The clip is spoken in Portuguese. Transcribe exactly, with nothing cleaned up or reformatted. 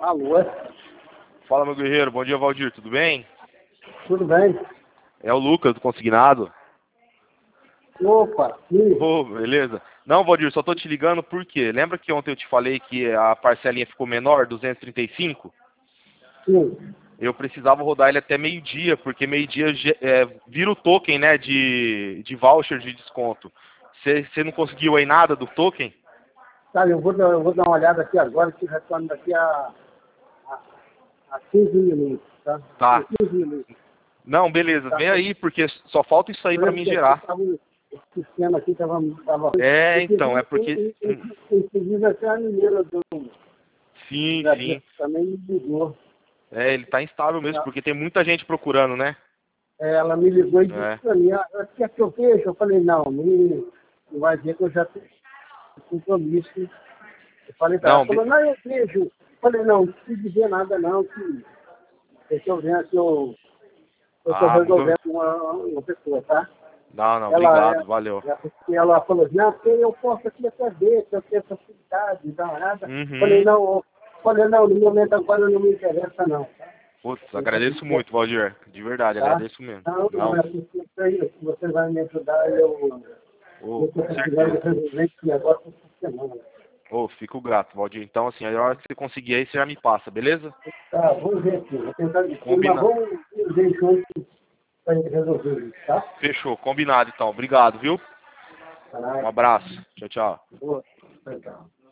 Alô? Fala, meu guerreiro. Bom dia, Valdir. Tudo bem? Tudo bem? É o Lucas, do Consignado. Opa, sim. Ô, beleza. Não, Valdir, só tô te ligando porque lembra que ontem eu te falei que a parcelinha ficou menor, duzentos e trinta e cinco? Sim. Eu precisava rodar ele até meio-dia, porque meio-dia é, vira o token, né, de, de voucher de desconto. Você não conseguiu aí nada do token? Sabe, eu vou, dar, eu vou dar uma olhada aqui agora, que retorno daqui a, a, a quinze minutos, tá? Tá. Em quinze minutos. Não, beleza. Tá? Vem aí, porque só falta isso aí pra mim gerar. Tava, o sistema aqui estava... Tava, É, então, é porque... inclusive até a mineira do... Sim, da, sim. também me ligou. É, ele tá instável mesmo, Tá? porque tem muita gente procurando, né? É, ela me ligou e disse É. para mim, ah, quer que eu veja? Eu falei, não, não, não vai ver que eu já tenho compromisso. Eu falei para ela, Não, ela falou, não, eu vejo. Eu falei, não, não precisa dizer nada não, que eu estou vendo que eu estou ah, muito... resolvendo uma, uma pessoa, tá? Não, não, Ela, obrigado, valeu. ela, ela falou, não, porque eu posso aqui até ver, que eu tenho facilidade, não dá nada. Eu falei, Uhum. não, eu falei, não, no momento agora não me interessa não. Putz, agradeço muito, Valdir. De verdade, Tá? agradeço mesmo. Não, não Não, é possível isso. Se você vai me ajudar, eu ô, eu estou com precisando certeza. resolver esse negócio essa semana. Ô, fico grato, Valdir. Então, assim, a hora que você conseguir aí, você já me passa, beleza? Tá, vamos ver aqui. Vou tentar descobrir, mas Combina... vamos ver juntos para a gente resolver isso, tá? Fechou, combinado então. Obrigado, viu? Um Tá, abraço. Tchau, tchau. boa. Legal.